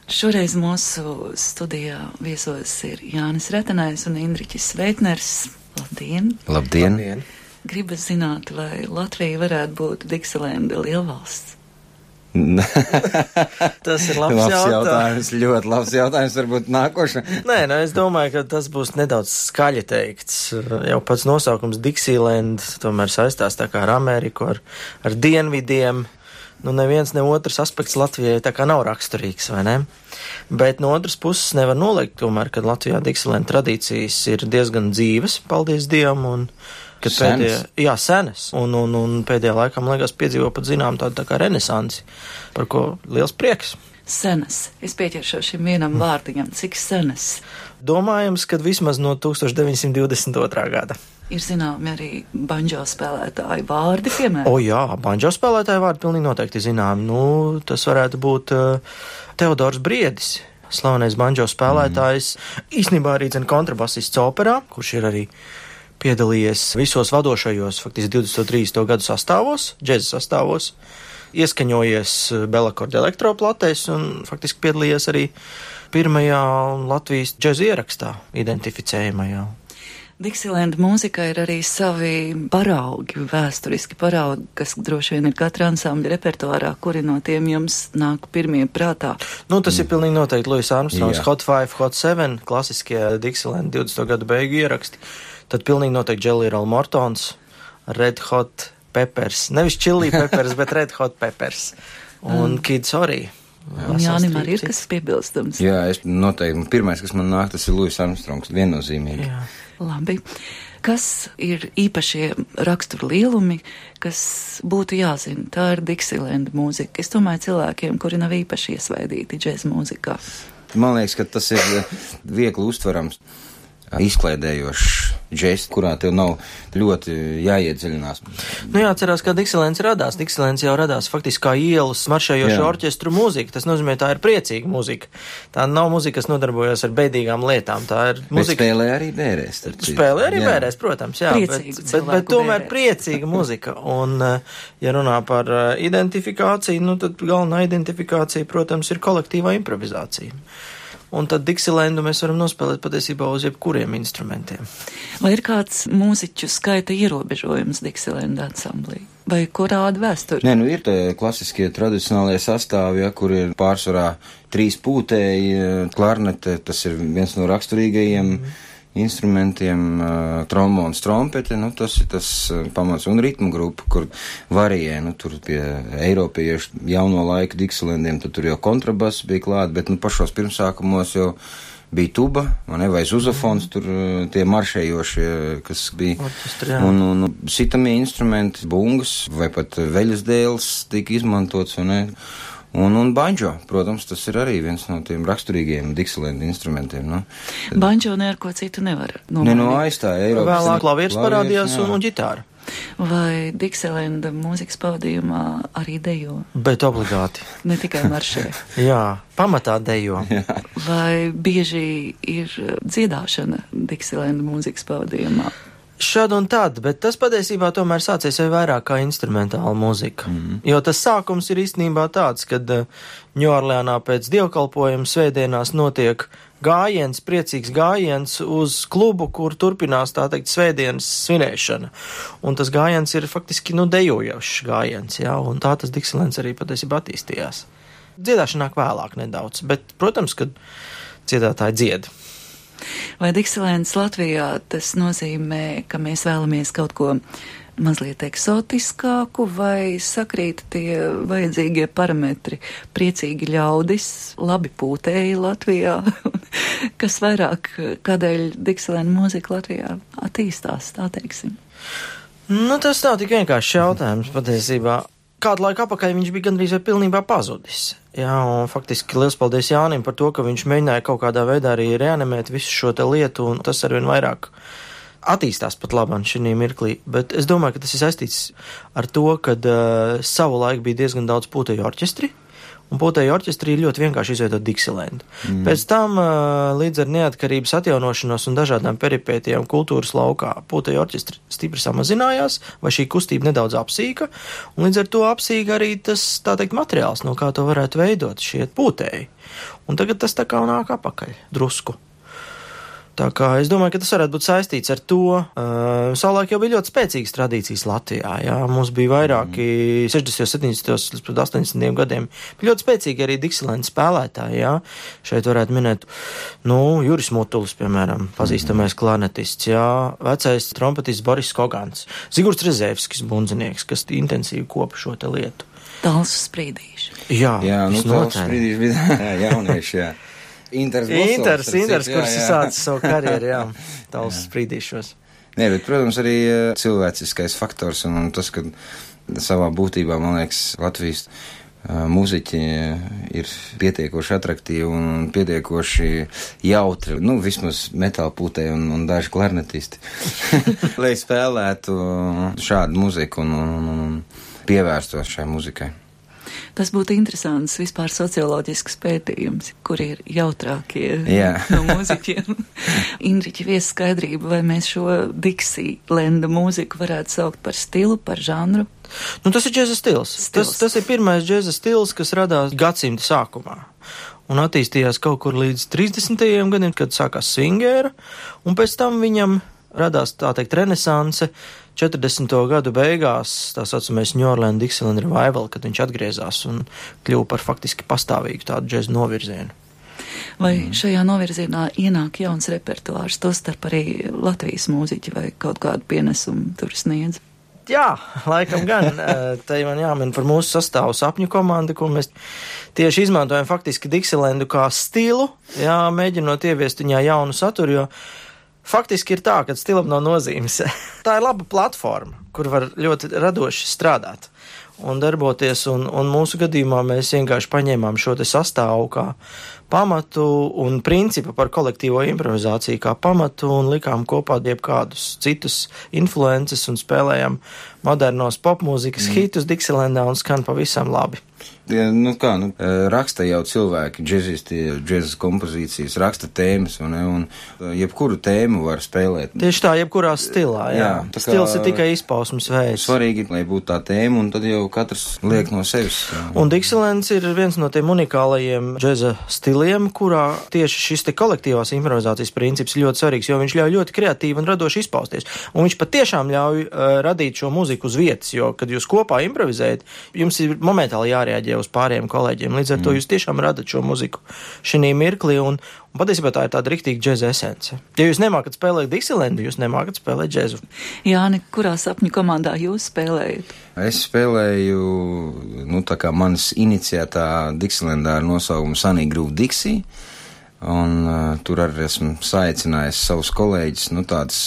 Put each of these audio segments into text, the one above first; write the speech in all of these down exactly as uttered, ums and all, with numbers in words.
Šoreiz mūsu studijā viesos ir Jānis Retenais un Indriķis Sveitners. Labdien! Labdien! Labdien. Gribas zināt, vai Latvija varētu būt Dixilenda lielvalsts? Tas ir labs, labs jautājums. jautājums. Ļoti labs jautājums, varbūt nākošais. Nē, nu, es domāju, ka tas būs nedaudz skaļi teikts. Jau pats nosaukums Dixieland tomēr saistās tā kā ar Ameriku, ar, ar dienvidiem. Nu, neviens, ne otrs aspekts Latvijai tā kā nav raksturīgs, vai ne? Bet no otras puses nevar noliegt tomēr, ka Latvijā Dixieland tradīcijas ir diezgan dzīves, paldies Dievam, un kad pēdējā, jā, senas, un, un, un pēdējā laikā, man liekas, piedzīvo pat zinām tādu tā kā renesansi, par ko liels prieks. Senas. Es pieķeršos šim vienam vārdiņam. Cik senas? Domājams, ka vismaz no tūkstoš deviņsimt divdesmit otrā gada. Ir zināmi arī banjo spēlētāju vārdi, piemēram. O jā, banjo spēlētāju vārdi pilnīgi noteikti zināmi. Nu, tas varētu būt uh, Teodors Briedis, slavenais banjo spēlētājs, mm. īstenībā arī dzen kontrabasists operā, kurš ir arī piedalījies visos vadošajos, faktiski divdesmit trīsdesmit gadu sastāvos, džeza sastāvos, ieskaņojies Belakorda elektroplatēs un faktiski piedalījies arī pirmajā Latvijas džeza ierakstā, identificējamajā. Dixieland mūzika ir arī savi paraugi, vēsturiski paraugi, kas droši vien ir katra ansambļa repertuārā, kuri no tiem jums nāk pirmie prātā. Nu, tas mm. ir pilnīgi noteikti Louis Armstrongs, Jā. Hot five, Hot seven, klasiskie Dixieland divdesmito gadu beigu ieraksti. Tad pilnīgi noteikti Jelly Roll Mortons, Red Hot Peppers, nevis Chili Peppers, bet Red Hot Peppers. Un mm. Kid Sorry. Un Jānim arī ir kas piebilstams. Jā, es noteikti, pirmais, kas man nāk, tas ir Louis Armstrongs, viennozīmīgi. Jā. Labi. Kas ir īpašie rakstura lielumi, kas būtu jāzina? Tā ir Dixieland mūzika. Es domāju cilvēkiem, kuri nav īpaši iesvaidīti džēza mūzikā. Man liekas, ka tas ir viegli uztverams, izklaidējošs džeks, kurā tev nav ļoti jāiedziļinās. Nu jāatcerās, kā Dixielands radās. Dixielands jau radās faktiski kā ielas maršējošu orķestru mūzika. Tas nozīmē, tā ir priecīga mūzika. Tā nav mūzika, kas nodarbojas ar bēdīgām lietām. Tā ir mūzika. Bet spēlē arī bērēs. Spēlē arī jā. bērēs, protams, jā. Priecīgu bet, bet, bet tomēr bērēs. priecīga mūzika. Un, ja runā par identifikāciju, nu tad galvenā identifikācija, protams, ir kolektīvā improvizācija. Un tad Dixielandu mēs varam nospēlēt patiesībā uz jebkuriem instrumentiem. Vai ir kāds mūziķu skaita ierobežojums Dixielandu ansamblī? Vai ko rāda vēsture? Nē, nu ir tie klasiskie tradicionālie sastāvi, ja, kur ir pārsvarā trīs pūtēji, klarnete, tas ir viens no raksturīgajiem mm. instrumentiem, uh, trombons, trompete, nu tas ir tas uh, pamats, un ritmu grupa, kur varijē, nu tur pie eiropiešu jauno laiku Dixielandiem, tad tur jau kontrabass bija klāt, bet nu pašos pirmsākumos jau bija tuba, vai, vai zuzafons, tur uh, tie maršējošie, kas bija, Orķestri, un, un sitamie instrumenti, bungas, vai pat veļas dēls tika izmantots, vai ne? Un, un banjo, protams, tas ir arī viens no tiem raksturīgiem Dixieland instrumentiem. Nu. Banjo ne ar ko citu nevar nomainīt. Ne, no aizstāja Eiropas. Vēlāk klavieris parādījās un, un ģitāra. Vai Dixieland mūzikas pavadījumā arī dejo? Bet obligāti. Ne tikai maršē. Jā, pamatā dejo. Jā. Vai bieži ir dziedāšana Dixieland mūzikas pavadījumā? Šad un tad, bet tas patiesībā tomēr sācies jau vairāk kā instrumentāla mūzika. Mm. Jo tas sākums ir īstenībā tāds, kad Ņūorleānā pēc dievkalpojuma svētdienās notiek gājiens, priecīgs gājiens uz klubu, kur turpinās, tā teikt, svētdienas svinēšana. Un tas gājiens ir faktiski, nu, dejojošs gājiens, jā, un tā tas Dixielands arī patiesībā attīstījās. Dziedāšana nāk vēlāk nedaudz, bet, protams, kad dziedātāji dzied. Vai Dixielands Latvijā tas nozīmē, ka mēs vēlamies kaut ko mazliet eksotiskāku, vai sakrīt tie vajadzīgie parametri, priecīgi ļaudis, labi pūtēji Latvijā, kas vairāk, kādēļ Dixieland mūzika Latvijā attīstās, tā teiksim? Nu, tas nav tik vienkārši jautājums patiesībā. Kādu laiku apakaļ viņš bija gandrīz vai pilnībā pazudis. Jā, un faktiski liels paldies Jānim par to, ka viņš mēģināja kaut kādā veidā arī reanimēt visu šo te lietu, un tas arvien vairāk attīstās pat labāk šī mirklī. Bet es domāju, ka tas ir saistīts ar to, ka uh, savu laiku bija diezgan daudz pūtēju orķestri, un pūtēju orķestrī ļoti vienkārši izveidot Dixielandu. Mm. Pēc tam, līdz ar neatkarības atjaunošanos un dažādām peripētijām kultūras laukā, pūtēju orķestri stipri samazinājās, vai šī kustība nedaudz apsīka, un līdz ar to apsīka arī tas, tā teikt, materiāls, no kā to varētu veidot šie pūtēji. Un tagad tas tā kā nāk apakaļ, drusku. Tā kā es domāju, ka tas varētu būt saistīts ar to. Uh, savulaik jau bija ļoti spēcīgas tradīcijas Latvijā, jā. Mums bija vairāki sešdesmitajos, septiņdesmitajos līdz pat astoņdesmitajiem gadiem. Bija ļoti spēcīgi arī Dixielandas spēlētāji, jā. Šeit varētu minēt, nu, Juris Mutulis, piemēram, pazīstamais klarnetists, jā. Vecais trompetists Boris Skogans, Zigurds Rezēvskis, bundzinieks, kas intensīvi kopa šo te lietu. Tāls Sprīdīši. Jā, jā, nu, Tāls Sprīdīši bija jā, jaunieši, jā. Inters, Inters, Inters kurš ir sācis savu karjeru, jā, Tāls Sprīdīšos. Nē, bet, protams, arī cilvēciskais faktors un, un tas, ka savā būtībā, man liekas, Latvijas uh, mūziķi ir pietiekoši atraktīvi un pietiekoši jautri, nu, vismaz metālpūtēji un, un daži klarnetisti, lai spēlētu šādu muziku un, un, un pievērstos šai muzikai. Tas būtu interesants vispār socioloģisks pētījums, kur ir jautrākie yeah. no mūziķiem. Indriķi vies skaidrību, vai mēs šo Dixielandu mūziku varētu saukt par stilu, par žanru? Nu, tas ir džeza stils. stils. Tas, tas ir pirmais džeza stils, kas radās gadsimta sākumā. Un attīstījās kaut kur līdz trīsdesmitajiem gadiem, kad sākās swingera, un pēc tam viņam radās, tā teikt, renesanse četrdesmito gadu beigās, tā saucamais New Orleans Dixieland Revival, kad viņš atgriezās un kļuva par faktiski pastāvīgu tādu džezu novirzienu. Vai mm. šajā novirzienā ienāk jauns repertuārs, tostarp arī Latvijas mūziķi vai kaut kādu pienesumu tur sniedz? Jā, laikam gan. Te man jāmin par mūsu sastāvu sapņu komandi, ko mēs tieši izmantojam faktiski Dixielandu kā stilu, jā, mēģinot ieviest viņā jaunu saturu, jo faktiski ir tā, ka stilam nav nozīmes. Tā ir laba platforma, kur var ļoti radoši strādāt un darboties, un, un mūsu gadījumā mēs vienkārši paņēmām šo te sastāvu kā pamatu un principu par kolektīvo improvizāciju kā pamatu un likām kopā jebkādus citus influences un spēlējām modernos popmūzikas mm. hitus Dixielandā un skan pavisam labi. Ja, nu kā, nu, raksta jau cilvēki, džezisti, džezas kompozīcijas, raksta tēmas, un, un jebkuru tēmu var spēlēt. Tieši tā, jebkurā stilā, jā. jā kā, Stils ir tikai izpausmes veids. Svarīgi, lai būtu tā tēma, un tad jau katrs liek no sevis. Un Dixielands ir viens no tiem unikālajiem džeza stiliem, kurā tieši šis te kolektīvās improvizācijas princips ir ļoti svarīgs, jo viņš ļauj ļoti kreatīvi un radoši izpausties. Un viņš patiešām ļauj uh, radīt šo mūziku uz vietas, jo, kad jūs kopā improvizējat, jums ir momentāli jārēģē uz pārējiem kolēģiem. Līdz ar mm. to jūs tiešām radat šo muziku šī mirklī, un, un patiesībā tā ir tāda riktīga džeza esence. Ja jūs nemākat spēlēt Dixielandu, jūs nemākat spēlēt džezu. Jāni, kurā sapņu komandā jūs spēlējat? Es spēlēju, nu, tā kā manas iniciētā Dixielandā ar nosaukumu Sunny Groove Dixie, un uh, tur arī esmu saicinājis savus kolēģis, nu, tāds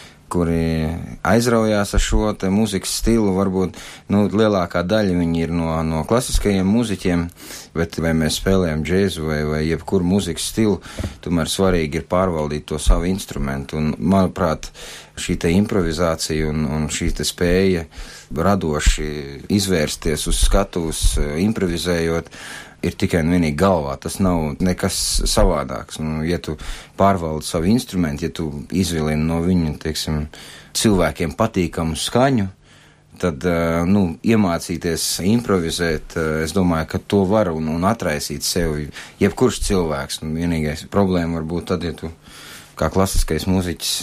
kuri aizraujās ar šo te mūzikas stilu, varbūt, nu, lielākā daļa viņi ir no, no klasiskajiem mūziķiem, bet vai mēs spēlējam džēzu vai, vai jebkuru mūzikas stilu, tomēr svarīgi ir pārvaldīt to savu instrumentu, un, manuprāt, šī te improvizācija un, un šī te spēja radoši izvērsties uz skatuves, improvizējot, ir tikai un vienīgi galvā, tas nav nekas savādāks. Nu, ja tu pārvaldi savu instrumentu, ja tu izvilini no viņu, teiksim, cilvēkiem patīkamu skaņu, tad, nu, iemācīties improvizēt, es domāju, ka to var un, un atraisīt sevi jebkurš cilvēks. Un vienīgais problēma var būt tad, ja tu kā klasiskais mūziķis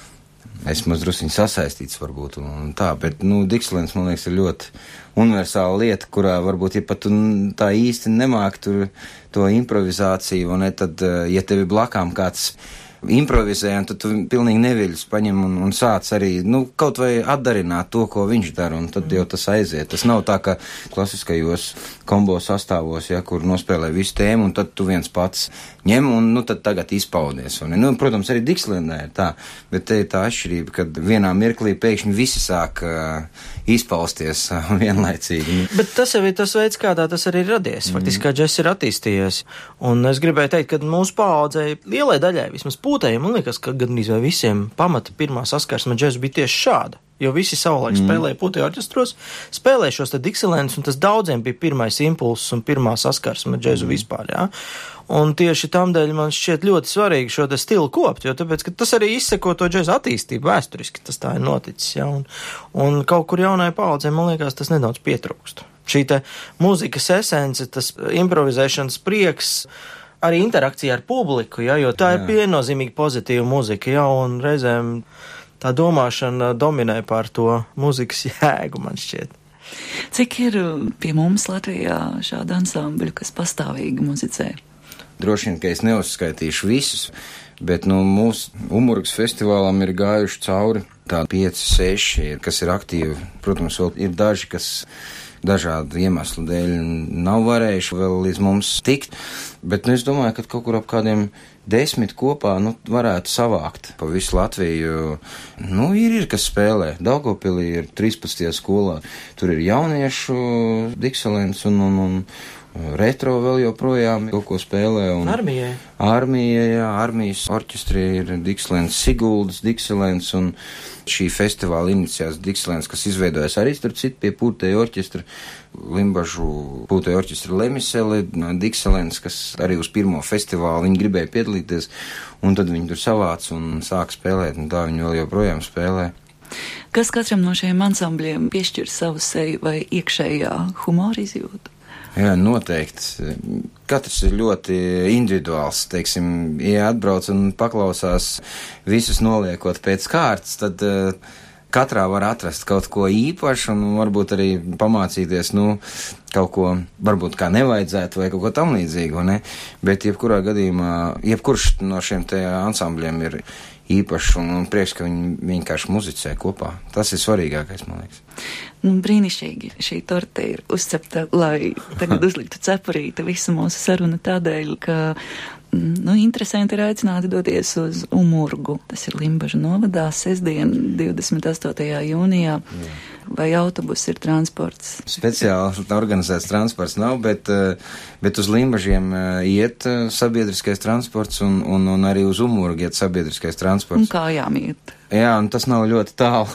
esmu drusciņi sasaistīts varbūt un tā, bet, nu, Dixielands, man liekas, ir ļoti universāla lieta, kurā varbūt, ja pat tu tā īsti nemāk tur to improvizāciju, un ne, tad, ja tevi blakām kāds improvizē, un tad tu pilnīgi neviļus paņem un, un sāc arī, nu, kaut vai atdarināt to, ko viņš dara, un tad jau tas aiziet. Tas nav tā, ka klasiskajos kombo sastāvos, ja, kur nospēlē visu tēmu, un tad tu viens pats ņem, un, nu, tad tagad izpaudies. Un, nu, protams, arī Dixielandā ir tā, bet te ir tā atšķirība, kad vienā mirklī pēkšņi visi sāk uh, izpausties uh, vienlaicīgi. Bet tas jau ir tas veids, kādā tas arī ir radies. Faktiski, kā džess ir attīstījies. Un es gribēju teikt, ka mūsu paaudzei, lielai daļai, vismaz pūtējiem, man liekas, ka gan vai visiem pamata pirmā saskarsme džesu bija tieši šāda. jo visi savulaik mm. spēlēja putekļu orķestros, spēlēja šos te Dixielandus, un tas daudziem bija pirmais impulss un pirmā saskarsme ar džēzu mm. vispār, jā. Un tieši tamdēļ man šķiet ļoti svarīgi šo te stilu kopt, jo tāpēc, ka tas arī izseko to džēzu attīstību vēsturiski, tas tā ir noticis, jā, un, un kaut kur jaunai paaudzē, man liekas, tas nedaudz pietrūkst. Šī te mūzikas esence, tas improvizēšanas prieks, arī interakcija ar publiku, jā, jo tā jā. ir viennozīmīgi pozitīva mūzika, jā, un reizēm tā domāšana dominē pār to mūzikas jēgu, man šķiet. Cik ir pie mums Latvijā šāda ansambļu, kas pastāvīgi muzicē? Droši vien, ka es neuzskaitīšu visus, bet nu, mūsu Umurgas festivālam ir gājuši cauri tādi pieci, seši, kas ir aktīvi. Protams, vēl ir daži, kas dažādu iemeslu dēļ nav varējuši vēl līdz mums tikt, bet nu, es domāju, ka kaut kur ap kādiem desmit kopā nu, varētu savākt pa visu Latviju. Nu, ir, ir, kas spēlē. Daugavpilī ir trīspadsmitajā skolā. Tur ir jauniešu Dixielands un, un, un retro vēl joprojām kaut ko spēlē. Un armijai. Armijai, jā, armijas orķestrī ir Dixielands, Siguldas Dixielands, un šī festivāla inicijās Dixielands, kas izveidojas arī starp citu pie pūtēju orķestra, Limbažu pūtēju orķestra Lemisele, Dixielands, kas arī uz pirmo festivālu viņi gribēja piedalīties, un tad viņi tur savāc un sāk spēlēt, un tā viņi vēl joprojām spēlē. Kas katram no šiem ansambļiem piešķir savu seju vai iekšējā humora izjūtu? Jā, noteikti. Katrs ir ļoti individuāls, teiksim, ja atbrauc un paklausās visus noliekot pēc kārtas, tad uh, katrā var atrast kaut ko īpašu un varbūt arī pamācīties, nu, kaut ko varbūt kā nevajadzētu vai kaut ko tam līdzīgu, ne? Bet jebkurā gadījumā, jebkurš no šiem te ansambļiem ir īpašs un, un prieks, ka viņi vienkārši muzicē kopā. Tas ir svarīgākais, man liekas. Nu, brīnišķīgi šī torte ir uzcepta, lai tagad uzliktu cepurīti visu mūsu sarunu tādēļ, ka nu, interesanti ir aicināti doties uz Umurgu. Tas ir Limbažu novadā, sestdien, divdesmit astotajā jūnijā. Jā. Vai autobus ir transports? Speciāli organizēts transports nav, bet, bet uz Limbažiem iet sabiedriskais transports un, un, un arī uz Umurgu iet sabiedriskais transports. Un kājām iet? Jā, un tas nav ļoti tālu.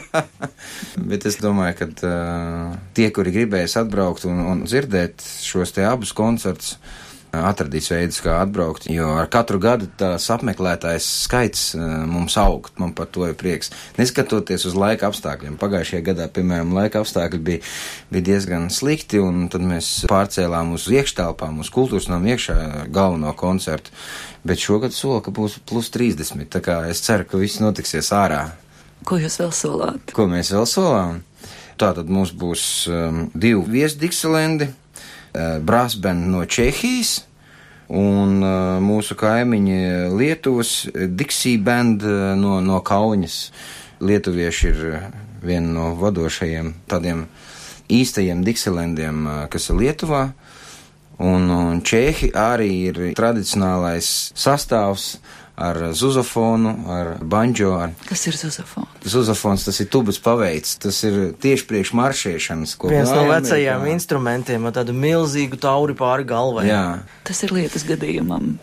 Bet es domāju, ka uh, tie, kuri gribēs atbraukt un, un dzirdēt šos te abus koncertus, atradīs veidus, kā atbraukt, jo ar katru gadu tās apmeklētājs skaits uh, mums aug, man par to ir prieks. Neskatoties uz laika apstākļiem. Pagājušajā gadā, piemēram, laika apstākļi bija, bija diezgan slikti, un tad mēs pārcēlām uz iekštelpām, uz kultūras nam iekšā galveno koncertu. Bet šogad sola, ka būs plus trīsdesmit, tā kā es ceru, ka viss notiksies ārā. Ko jūs vēl solāt? Ko mēs vēl solām? Tātad mums būs um, divi viesi Dixielanди, uh, brassband no Čehijas un uh, mūsu kaimiņi Lietuvas Dixie band uh, no, no Kauņas. Lietuvieši ir viena no vadošajiem tādiem īstajiem Dixielandiem, uh, kas ir Lietuvā. Un, un Čehi arī ir tradicionālais sastāvs ar zuzofonu, ar banjo. Ar... Kas ir zuzofons? Zuzofons, tas ir tubas paveids, tas ir tieši priekš maršēšanas. Viens no vecajiem instrumentiem ar tādu milzīgu tauri pāri galvai. Jā. Tas ir lietas gadījumam.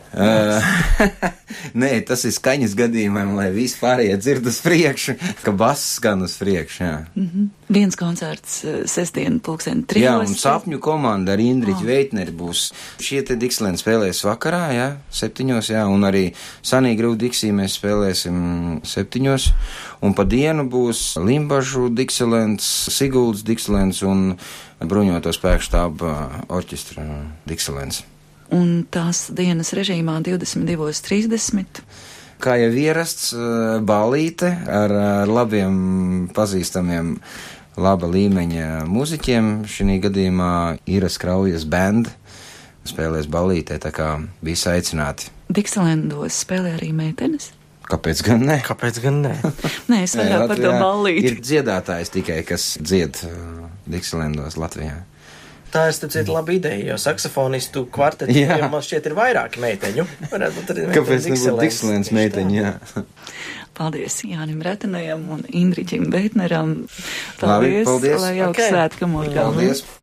Nē, tas ir skaņas gadījumam, lai visi pārējie dzird uz priekšu, ka bass skan uz priekšu, jā. Mm-hmm. Viens koncerts sestdien pulksten trijos. Jā, un sapņu komanda ar Indriķu oh. Veitneri būs. Šie te Dixieland spēlēs vakarā, jā, septiņos, jā, un arī Sanīgruvu Dixie mēs spēlēsim septiņos, un pa dienu būs Limbažu Dixielands, Siguldas Dixielands un Bruņoto spēku štāba orķestra Dixielands. Un tās dienas režīmā divdesmit divi trīsdesmit. Kā jau ierasts, ballīte ar, ar labiem pazīstamiem laba līmeņa muziķiem. Šī gadījumā Iras Kraujas band spēlēs ballītē, tā kā visi aicināti. Dixielandos spēlē arī meitenes? Kāpēc gan ne? Kāpēc gan ne? Nē, es vairāk par to ballīti. Ir dziedātājs tikai, kas dzied uh, Dixielandos Latvijā. Tā ir, starp citu, laba ideja, jo saksofonistu kvarteti, jo man šķiet ir vairāki meiteņu. Varētu būt arī meiteņu. Kāpēc nebūtu Dixielands meiteņi, jā. Paldies Jānim Retenajam un Indriķim Veitneram. Paldies, Labi, paldies. Lai jauks okay. svētki Umurgā. Paldies.